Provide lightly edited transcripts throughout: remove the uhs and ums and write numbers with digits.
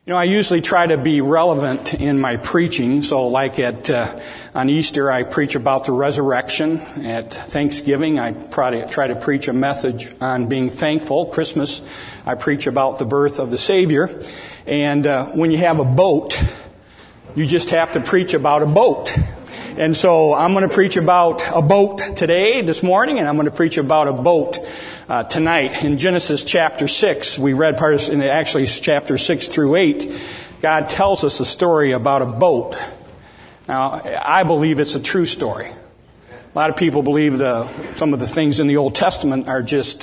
I usually try to be relevant in my preaching. So like on Easter, I preach about the resurrection. At Thanksgiving, I try to preach a message on being thankful. Christmas, I preach about the birth of the Savior. And when you have a boat, you just have to preach about a boat. And so I'm going to preach about a boat this morning, and I'm going to preach about a boat tonight. In Genesis chapter 6, we read actually chapter 6 through 8, God tells us a story about a boat. Now, I believe it's a true story. A lot of people believe some of the things in the Old Testament are just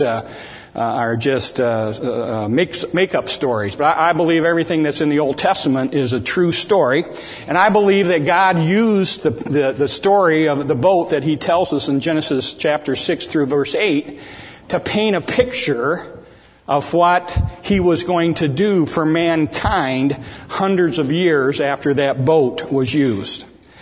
make-up stories. But I believe everything that's in the Old Testament is a true story. And I believe that God used the story of the boat that He tells us in Genesis chapter 6 through verse 8 to paint a picture of what He was going to do for mankind hundreds of years after that boat was used.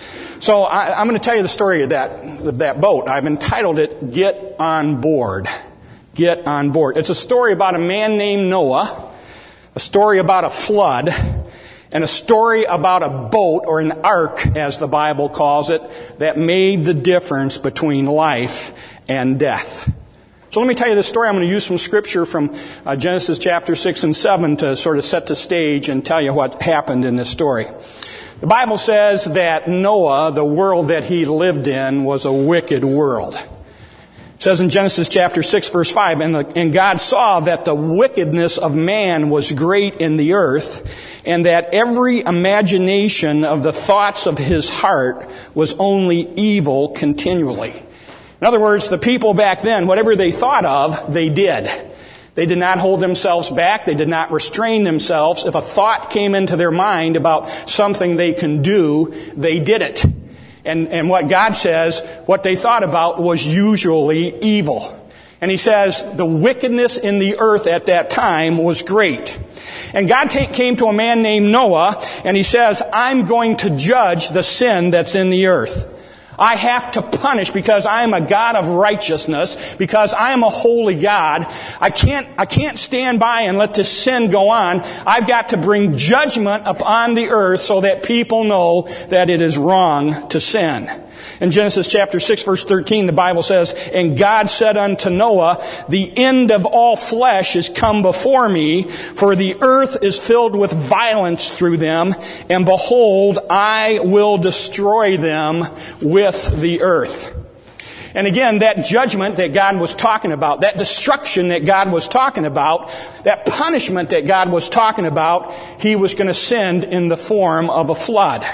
So I'm going to tell you the story of that boat. I've entitled it, Get on Board. Get on board. It's a story about a man named Noah, a story about a flood, and a story about a boat, or an ark, as the Bible calls it, that made the difference between life and death. So let me tell you this story. I'm going to use some scripture from Genesis chapter 6 and 7 to sort of set the stage and tell you what happened in this story. The Bible says that Noah, the world that he lived in, was a wicked world. It says in Genesis chapter 6 verse 5, and God saw that the wickedness of man was great in the earth, and that every imagination of the thoughts of his heart was only evil continually. In other words, the people back then, whatever they thought of, they did. They did not hold themselves back. They did not restrain themselves. If a thought came into their mind about something they can do, they did it. And what God says, what they thought about was usually evil. And He says the wickedness in the earth at that time was great. And God came to a man named Noah, and He says, I'm going to judge the sin that's in the earth. I have to punish because I am a God of righteousness, because I am a holy God. I can't stand by and let this sin go on. I've got to bring judgment upon the earth so that people know that it is wrong to sin. In Genesis chapter 6 verse 13, the Bible says, and God said unto Noah, the end of all flesh is come before me, for the earth is filled with violence through them, and behold, I will destroy them with the earth. And again, that judgment that God was talking about, that destruction that God was talking about, that punishment that God was talking about, He was going to send in the form of a flood.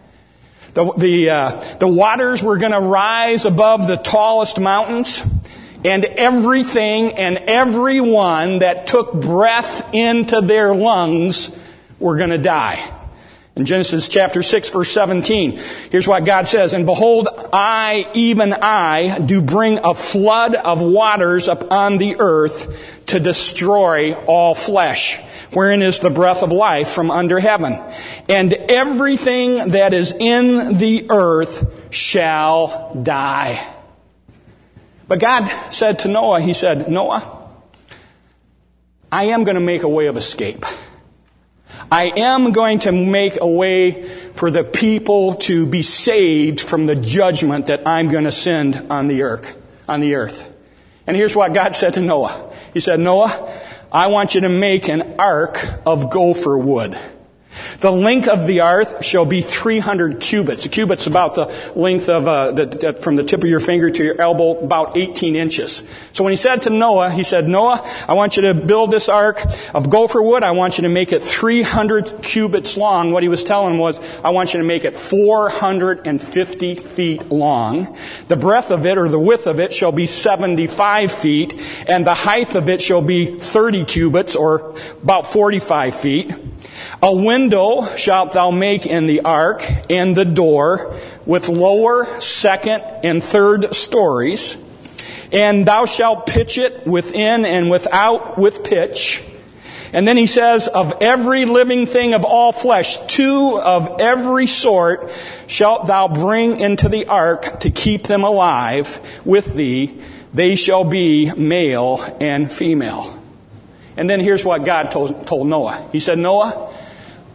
The waters were going to rise above the tallest mountains, and everything and everyone that took breath into their lungs were going to die. In Genesis chapter 6 verse 17, here's what God says, and behold, I, even I, do bring a flood of waters upon the earth to destroy all flesh, wherein is the breath of life from under heaven. And everything that is in the earth shall die. But God said to Noah, He said, Noah, I am going to make a way of escape. I am going to make a way for the people to be saved from the judgment that I'm going to send on the earth. And here's what God said to Noah. He said, Noah, I want you to make an ark of gopher wood. The length of the ark shall be 300 cubits. A cubit's about the length of from the tip of your finger to your elbow, about 18 inches. So when He said to Noah, He said, Noah, I want you to build this ark of gopher wood. I want you to make it 300 cubits long. What He was telling him was, I want you to make it 450 feet long. The breadth of it, or the width of it, shall be 75 feet, and the height of it shall be 30 cubits, or about 45 feet. A window shalt thou make in the ark, and the door, with lower, second, and third stories. And thou shalt pitch it within and without with pitch. And then He says, of every living thing of all flesh, 2 of every sort shalt thou bring into the ark to keep them alive with thee. They shall be male and female. And then here's what God told Noah. He said, Noah,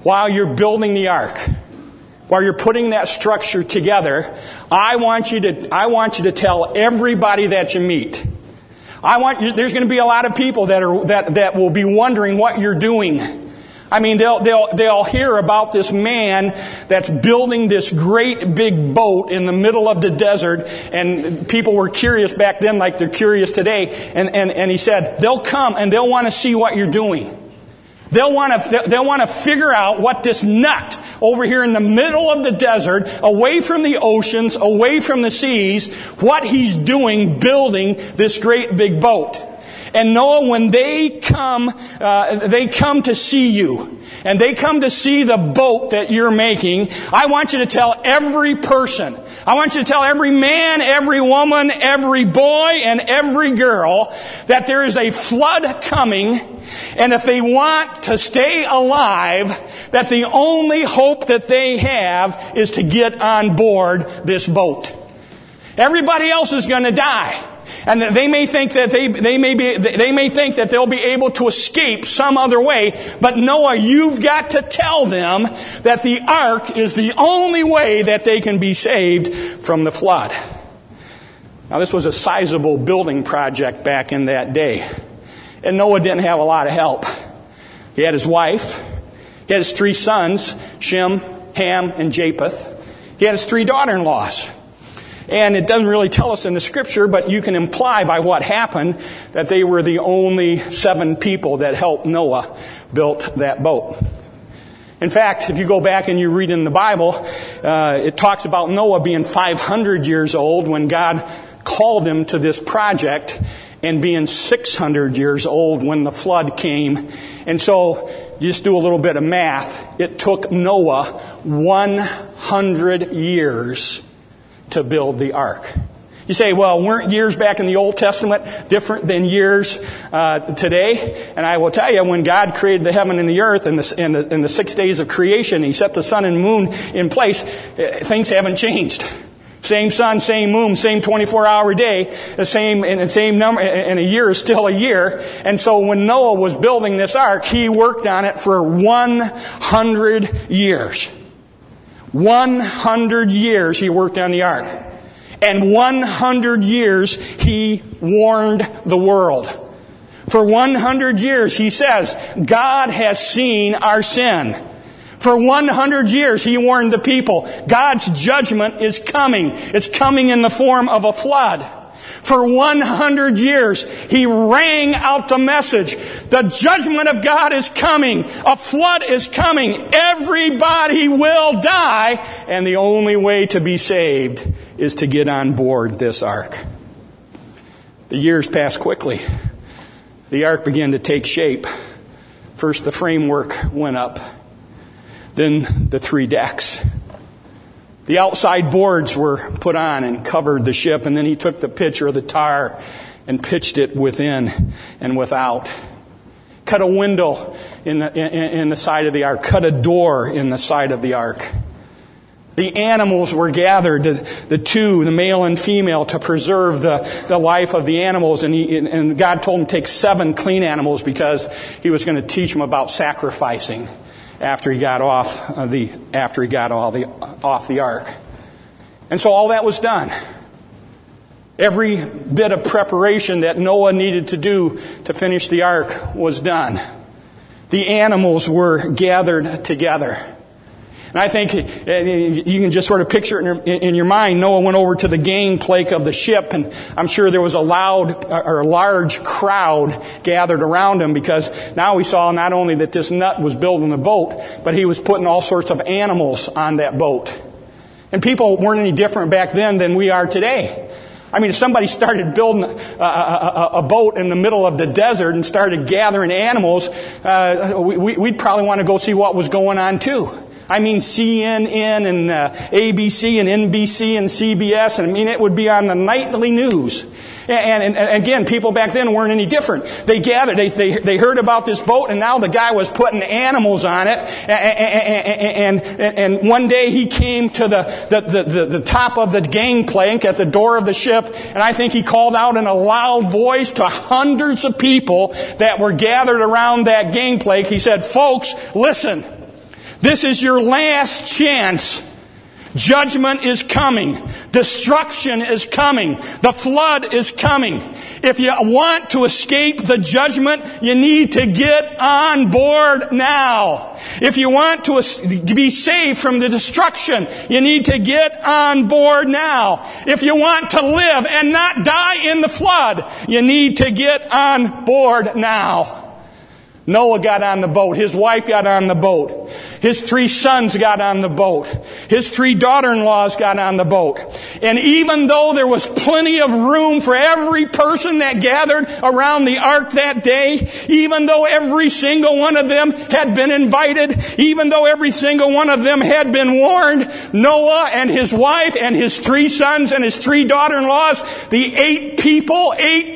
while you're building the ark, while you're putting that structure together, I want you to tell everybody that you meet. There's going to be a lot of people that will be wondering what you're doing. I mean, they'll hear about this man that's building this great big boat in the middle of the desert, and people were curious back then like they're curious today. And he said, they'll come and they'll want to see what you're doing. They'll want to figure out what this nut over here in the middle of the desert, away from the oceans, away from the seas, what he's doing building this great big boat. And Noah, when they come to see you, and they come to see the boat that you're making, I want you to tell every person, I want you to tell every man, every woman, every boy, and every girl that there is a flood coming, and if they want to stay alive, that the only hope that they have is to get on board this boat. Everybody else is going to die. And they may think that they may think that they'll be able to escape some other way, but Noah, you've got to tell them that the ark is the only way that they can be saved from the flood. Now, this was a sizable building project back in that day, and Noah didn't have a lot of help. He had his wife, he had his 3 sons, Shem, Ham, and Japheth. He had his 3 daughter-in-laws. And it doesn't really tell us in the scripture, but you can imply by what happened that they were the only 7 people that helped Noah build that boat. In fact, if you go back and you read in the Bible, it talks about Noah being 500 years old when God called him to this project, and being 600 years old when the flood came. And so, just do a little bit of math. It took Noah 100 years to build the ark. You say, well, weren't years back in the Old Testament different than years today? And I will tell you, when God created the heaven and the earth in the 6 days of creation, He set the sun and moon in place, things haven't changed. Same sun, same moon, same 24-hour day, the same number, and a year is still a year. And so when Noah was building this ark, he worked on it for 100 years. 100 years he worked on the ark. And 100 years he warned the world. For 100 years he says, God has seen our sin. For 100 years he warned the people, God's judgment is coming. It's coming in the form of a flood. For 100 years, he rang out the message. The judgment of God is coming. A flood is coming. Everybody will die. And the only way to be saved is to get on board this ark. The years passed quickly. The ark began to take shape. First, the framework went up. Then the 3 decks. The outside boards were put on and covered the ship, and then he took the pitch or the tar and pitched it within and without. Cut a window in the side of the ark. Cut a door in the side of the ark. The animals were gathered, the male and female, to preserve the life of the animals. And God told him to take 7 clean animals because He was going to teach them about sacrificing after he got off the ark. And so all that was done. Every bit of preparation that Noah needed to do to finish the ark was done. The animals were gathered together. And I think you can just sort of picture it in your mind. Noah went over to the gangplank of the ship, and I'm sure there was a large crowd gathered around him, because now he saw not only that this nut was building the boat, but he was putting all sorts of animals on that boat. And people weren't any different back then than we are today. I mean, if somebody started building a boat in the middle of the desert and started gathering animals, we'd probably want to go see what was going on too. I mean, CNN and ABC and NBC and CBS, and I mean, it would be on the nightly news. And again, people back then weren't any different. They gathered, they heard about this boat, and now the guy was putting animals on it. And one day he came to the top of the gangplank at the door of the ship, and I think he called out in a loud voice to hundreds of people that were gathered around that gangplank. He said, "Folks, listen. This is your last chance. Judgment is coming. Destruction is coming. The flood is coming. If you want to escape the judgment, you need to get on board now. If you want to be saved from the destruction, you need to get on board now. If you want to live and not die in the flood, you need to get on board now. Noah got on the boat. His wife got on the boat. His 3 sons got on the boat. His 3 daughter-in-laws got on the boat. And even though there was plenty of room for every person that gathered around the ark that day, even though every single one of them had been invited, even though every single one of them had been warned, Noah and his wife and his 3 sons and his 3 daughter-in-laws, the 8 people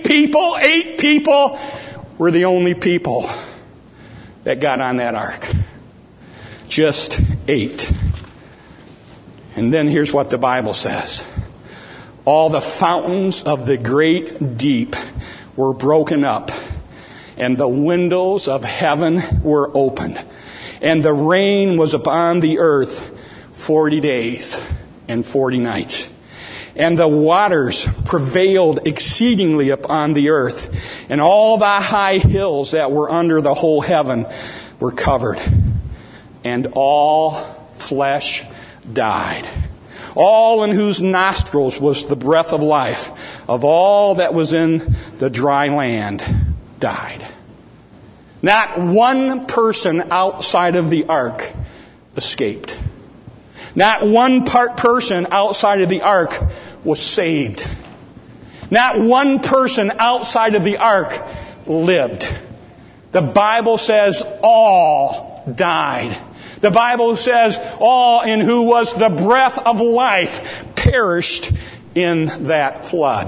were the only people that got on that ark. Just 8. And then here's what the Bible says. All the fountains of the great deep were broken up, and the windows of heaven were opened, and the rain was upon the earth 40 days and 40 nights. And the waters prevailed exceedingly upon the earth, and all the high hills that were under the whole heaven were covered. And all flesh died. All in whose nostrils was the breath of life, of all that was in the dry land, died. Not one person outside of the ark escaped. Not one person outside of the ark was saved. Not one person outside of the ark lived. The Bible says all died. The Bible says all in who was the breath of life perished in that flood.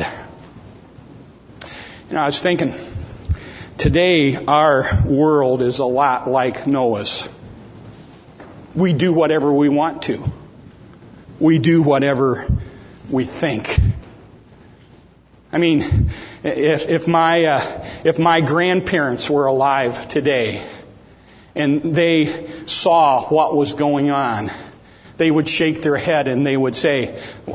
I was thinking, today our world is a lot like Noah's. We do whatever we want to. We do whatever we think. I mean, if my grandparents were alive today and they saw what was going on, they would shake their head and they would say,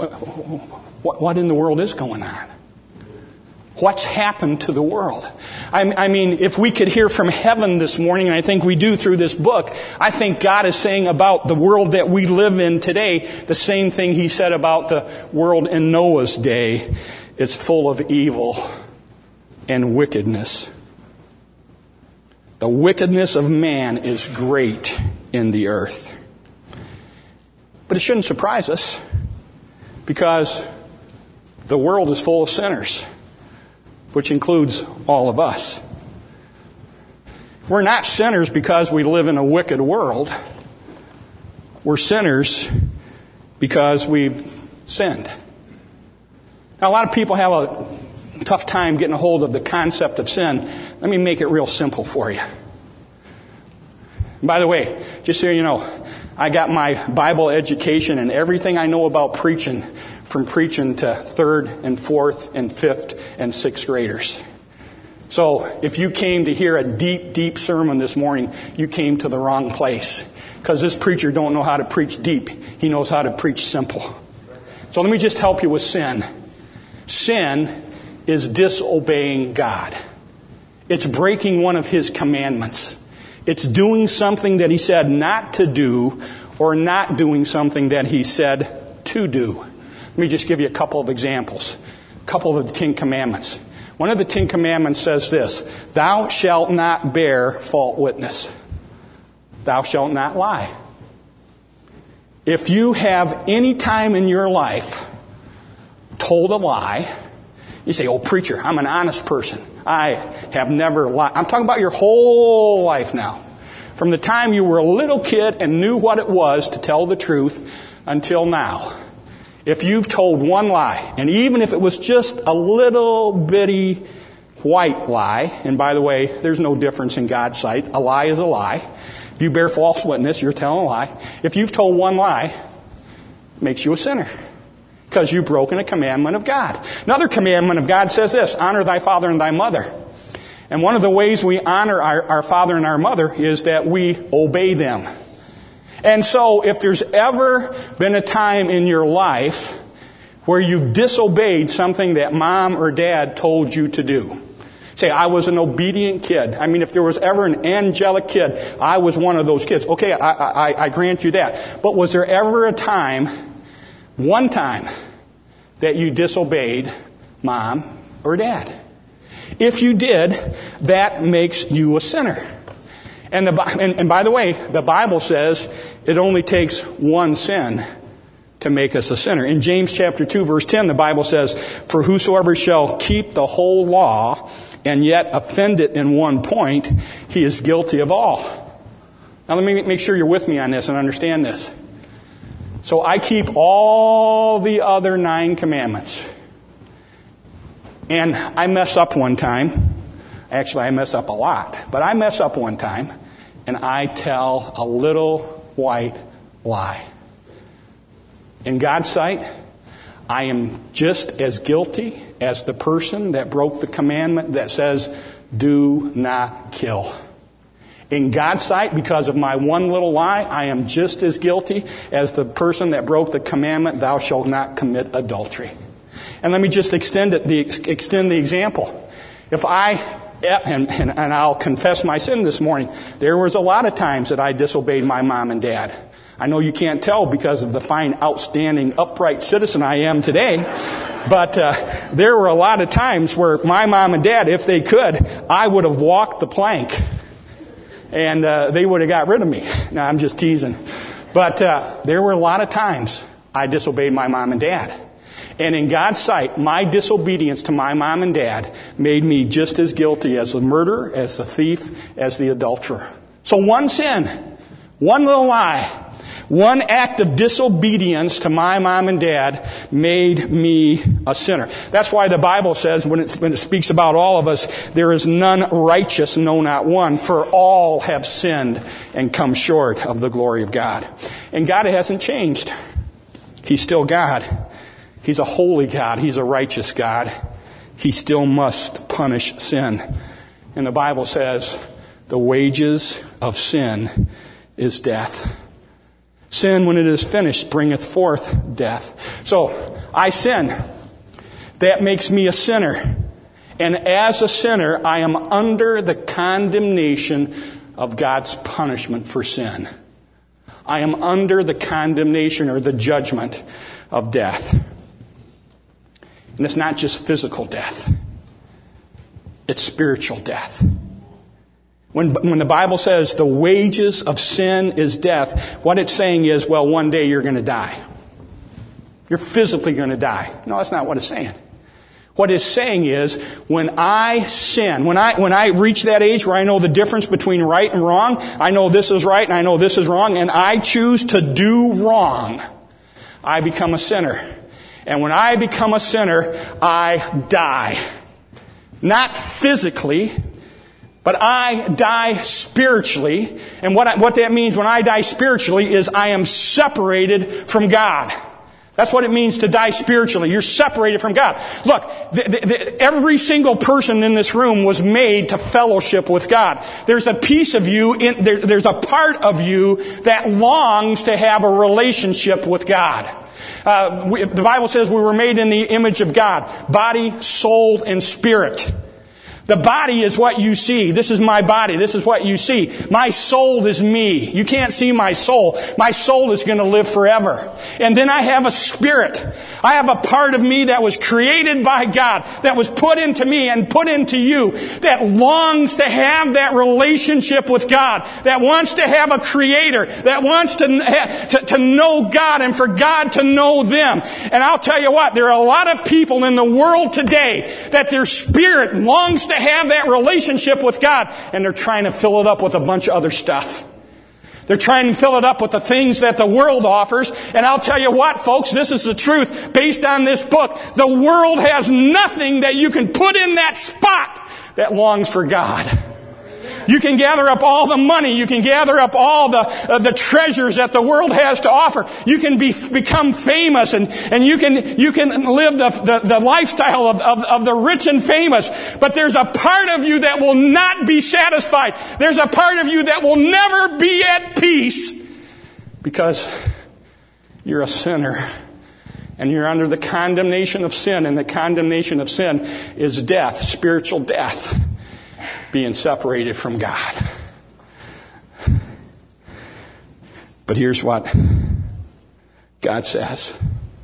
what in the world is going on? What's happened to the world? I mean, if we could hear from heaven this morning, and I think we do through this book, I think God is saying about the world that we live in today the same thing He said about the world in Noah's day. It's full of evil and wickedness. The wickedness of man is great in the earth. But it shouldn't surprise us, because the world is full of sinners, which includes all of us. We're not sinners because we live in a wicked world. We're sinners because we've sinned. Now, a lot of people have a tough time getting a hold of the concept of sin. Let me make it real simple for you. By the way, just so you know, I got my Bible education and everything I know about preaching from preaching to 3rd and 4th and 5th and 6th graders. So if you came to hear a deep, deep sermon this morning, you came to the wrong place. Because this preacher don't know how to preach deep. He knows how to preach simple. So let me just help you with sin. Sin is disobeying God. It's breaking one of His commandments. It's doing something that He said not to do, or not doing something that He said to do. Let me just give you a couple of examples. A couple of the 10 Commandments. One of the 10 Commandments says this: Thou shalt not bear false witness. Thou shalt not lie. If you have any time in your life told a lie, you say, "Oh, preacher, I'm an honest person. I have never lied." I'm talking about your whole life now. From the time you were a little kid and knew what it was to tell the truth until now. If you've told one lie, and even if it was just a little bitty white lie, and by the way, there's no difference in God's sight. A lie is a lie. If you bear false witness, you're telling a lie. If you've told one lie, it makes you a sinner, because you've broken a commandment of God. Another commandment of God says this: honor thy father and thy mother. And one of the ways we honor our father and our mother is that we obey them. And so if there's ever been a time in your life where you've disobeyed something that mom or dad told you to do, say, I was an obedient kid. I mean, if there was ever an angelic kid, I was one of those kids. Okay, I grant you that. But was there ever a time, one time, that you disobeyed mom or dad? If you did, that makes you a sinner. And by the way, the Bible says it only takes one sin to make us a sinner. In James chapter 2, verse 10, the Bible says, for whosoever shall keep the whole law and yet offend it in one point, he is guilty of all. Now let me make sure you're with me on this and understand this. So I keep all the other 9 commandments. And I mess up one time. Actually, I mess up a lot. But I mess up one time, and I tell a little white lie. In God's sight, I am just as guilty as the person that broke the commandment that says, do not kill. In God's sight, because of my one little lie, I am just as guilty as the person that broke the commandment, thou shalt not commit adultery. And let me just extend the example. If and I'll confess my sin this morning, there was a lot of times that I disobeyed my mom and dad. I know you can't tell because of the fine, outstanding, upright citizen I am today. But there were a lot of times where my mom and dad, if they could, I would have walked the plank. And they would have got rid of me. No, I'm just teasing. But there were a lot of times I disobeyed my mom and dad. And in God's sight, my disobedience to my mom and dad made me just as guilty as the murderer, as the thief, as the adulterer. So one sin, one little lie, one act of disobedience to my mom and dad made me a sinner. That's why the Bible says, when it speaks about all of us, there is none righteous, no, not one, for all have sinned and come short of the glory of God. And God hasn't changed. He's still God. He's a holy God. He's a righteous God. He still must punish sin. And the Bible says, the wages of sin is death. Sin, when it is finished, bringeth forth death. So, I sin. That makes me a sinner. And as a sinner, I am under the condemnation of God's punishment for sin. I am under the condemnation or the judgment of death. And it's not just physical death. It's spiritual death. When the Bible says the wages of sin is death, what it's saying is, well, one day you're going to die. You're physically going to die. No, that's not what it's saying. What it's saying is, when I sin, when I reach that age where I know the difference between right and wrong, I know this is right and I know this is wrong, and I choose to do wrong, I become a sinner. And when I become a sinner, I die. Not physically, but I die spiritually. And what that means when I die spiritually is I am separated from God. That's what it means to die spiritually. You're separated from God. Look, every single person in this room was made to fellowship with God. There's a piece of you, there's a part of you that longs to have a relationship with God. The Bible says we were made in the image of God. Body, soul, and spirit. The body is what you see. This is my body. This is what you see. My soul is me. You can't see my soul. My soul is going to live forever. And then I have a spirit. I have a part of me that was created by God, that was put into me and put into you, that longs to have that relationship with God, that wants to have a creator, that wants to know God and for God to know them. And I'll tell you what, there are a lot of people in the world today that their spirit longs to have that relationship with God, and they're trying to fill it up with a bunch of other stuff. They're trying to fill it up with the things that the world offers. And I'll tell you what, folks, this is the truth based on this book. The world has nothing that you can put in that spot that longs for God. You can gather up all the money. You can gather up all the treasures that the world has to offer. You can become famous and you can live the lifestyle of the rich and famous. But there's a part of you that will not be satisfied. There's a part of you that will never be at peace Because you're a sinner. And you're under the condemnation of sin. And the condemnation of sin is death, spiritual death. Being separated from God. But here's what God says.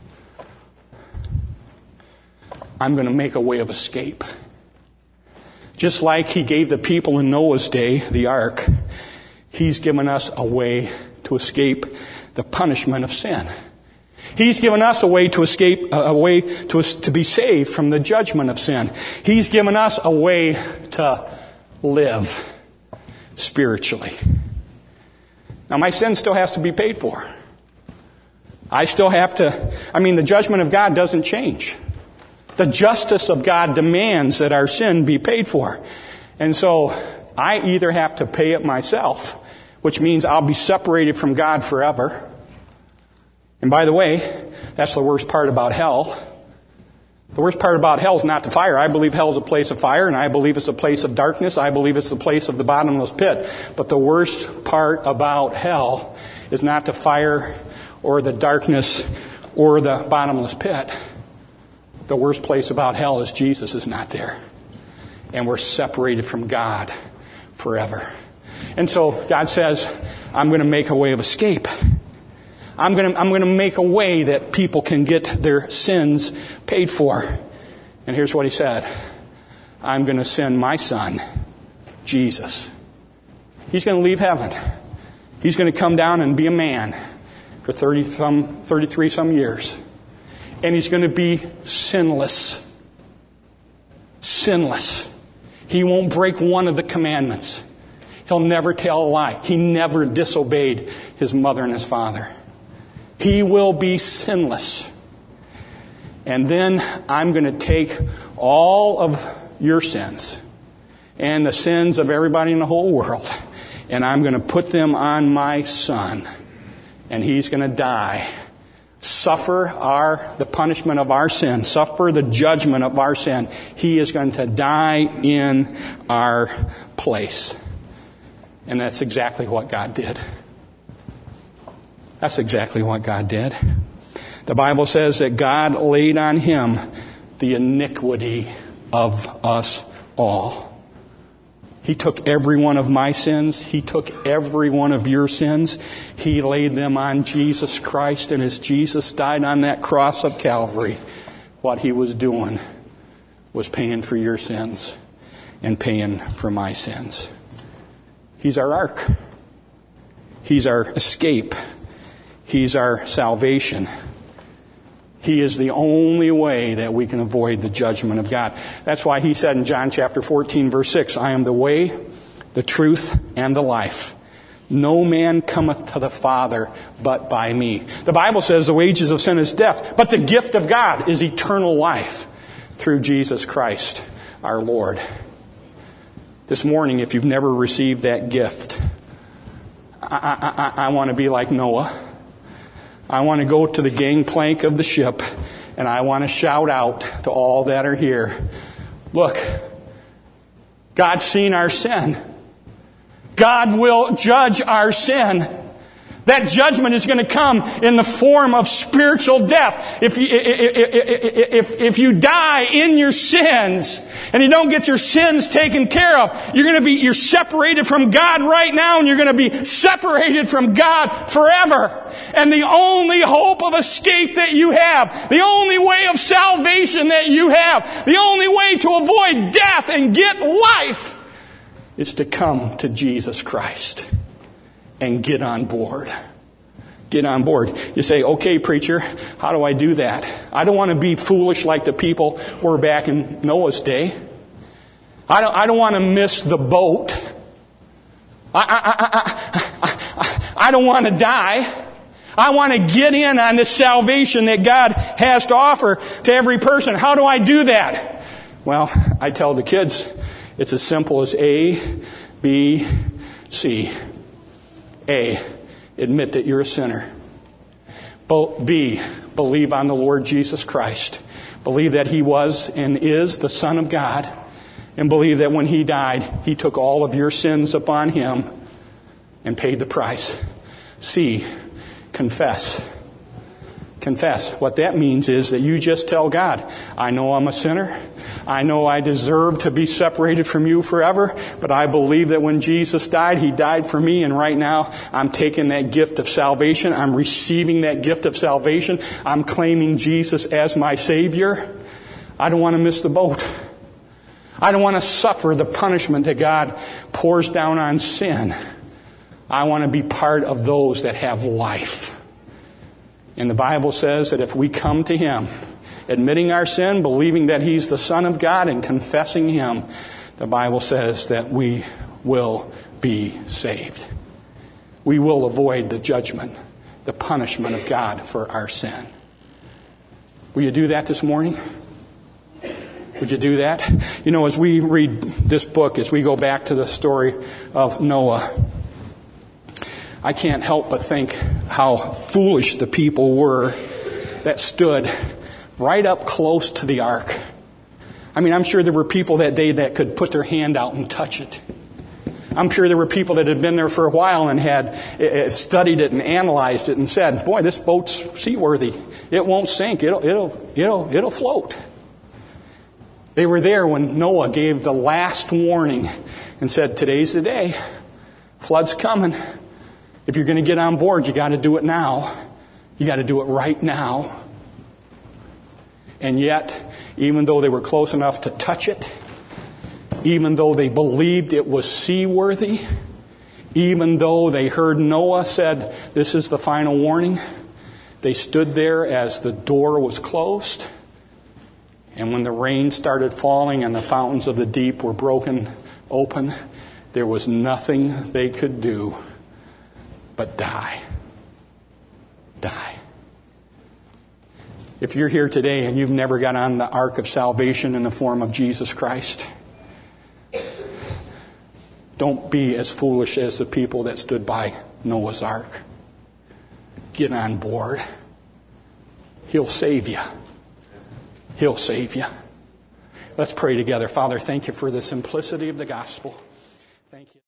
I'm going to make a way of escape. Just like He gave the people in Noah's day, the ark, He's given us a way to escape the punishment of sin. He's given us a way to escape, a way to be saved from the judgment of sin. He's given us a way to live spiritually. Now, my sin still has to be paid for. I still have to, the judgment of God doesn't change. The justice of God demands that our sin be paid for. And so, I either have to pay it myself, which means I'll be separated from God forever. And by the way, that's the worst part about hell. The worst part about hell is not the fire. I believe hell is a place of fire, and I believe it's a place of darkness. I believe it's the place of the bottomless pit. But the worst part about hell is not the fire or the darkness or the bottomless pit. The worst place about hell is Jesus is not there. And we're separated from God forever. And so God says, I'm going to make a way of escape. I'm going to make a way that people can get their sins paid for. And here's what He said. I'm going to send my Son, Jesus. He's going to leave heaven. He's going to come down and be a man for 33 some years. And He's going to be sinless. Sinless. He won't break one of the commandments. He'll never tell a lie. He never disobeyed His mother and His father. He will be sinless. And then I'm going to take all of your sins and the sins of everybody in the whole world, and I'm going to put them on my Son. And He's going to die, suffer the punishment of our sin, suffer the judgment of our sin. He is going to die in our place. And that's exactly what God did. That's exactly what God did. The Bible says that God laid on Him the iniquity of us all. He took every one of my sins. He took every one of your sins. He laid them on Jesus Christ. And as Jesus died on that cross of Calvary, what He was doing was paying for your sins and paying for my sins. He's our ark. He's our escape. He's our salvation. He is the only way that we can avoid the judgment of God. That's why He said in John chapter 14, verse 6, I am the way, the truth, and the life. No man cometh to the Father but by me. The Bible says the wages of sin is death, but the gift of God is eternal life through Jesus Christ our Lord. This morning, if you've never received that gift, I want to be like Noah. I want to go to the gangplank of the ship, and I want to shout out to all that are here, look, God's seen our sin. God will judge our sin. That judgment is going to come in the form of spiritual death. If you die in your sins and you don't get your sins taken care of, you're separated from God right now, and you're going to be separated from God forever. And the only hope of escape that you have, the only way of salvation that you have, the only way to avoid death and get life is to come to Jesus Christ. And get on board. Get on board. You say, okay, preacher, how do I do that? I don't want to be foolish like the people were back in Noah's day. I don't want to miss the boat. I don't want to die. I want to get in on this salvation that God has to offer to every person. How do I do that? Well, I tell the kids, it's as simple as A, B, C. A, admit that you're a sinner. B, believe on the Lord Jesus Christ. Believe that He was and is the Son of God. And believe that when He died, He took all of your sins upon Him and paid the price. C, confess. Confess. What that means is that you just tell God, I know I'm a sinner. I know I deserve to be separated from you forever, but I believe that when Jesus died, He died for me, and right now I'm taking that gift of salvation. I'm receiving that gift of salvation. I'm claiming Jesus as my Savior. I don't want to miss the boat. I don't want to suffer the punishment that God pours down on sin. I want to be part of those that have life. And the Bible says that if we come to Him, admitting our sin, believing that He's the Son of God, and confessing Him, the Bible says that we will be saved. We will avoid the judgment, the punishment of God for our sin. Will you do that this morning? Would you do that? You know, as we read this book, as we go back to the story of Noah, I can't help but think how foolish the people were that stood right up close to the ark. I mean, I'm sure there were people that day that could put their hand out and touch it. I'm sure there were people that had been there for a while and had studied it and analyzed it and said, boy, this boat's seaworthy. It won't sink. It'll float. They were there when Noah gave the last warning and said, today's the day. Flood's coming. If you're going to get on board, you got to do it now. You got to do it right now. And yet, even though they were close enough to touch it, even though they believed it was seaworthy, even though they heard Noah said, this is the final warning, they stood there as the door was closed. And when the rain started falling and the fountains of the deep were broken open, there was nothing they could do but die. Die. If you're here today and you've never got on the ark of salvation in the form of Jesus Christ, don't be as foolish as the people that stood by Noah's ark. Get on board. He'll save you. He'll save you. Let's pray together. Father, thank you for the simplicity of the gospel. Thank you.